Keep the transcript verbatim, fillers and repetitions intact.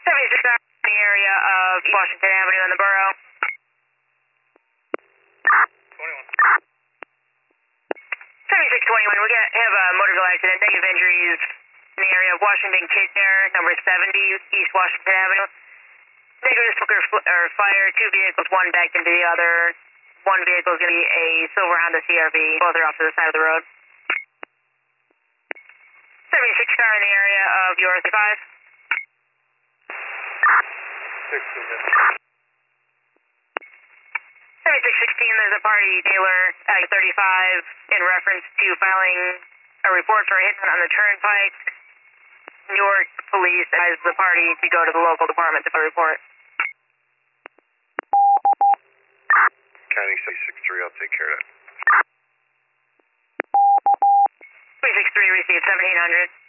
seventy-six in the area of Washington Avenue in the borough. twenty-one. seventy-six twenty-one, we got, have a motor vehicle accident, negative injuries in the area of Washington Kidner, number seventy, East Washington Avenue. Negative smoke or, or fire, two vehicles, one backed into the other. One vehicle is going to be a silver Honda C R V. Both are off to the side of the road. seventy-six car in the area of your thirty-five. sixteen. seventy-six sixteen, there's a party dealer at thirty-five in reference to filing a report for a hit on the turnpike. New York police advised the party to go to the local department to file a report. County six six three, I'll take care of that. three six three received seventeen hundred.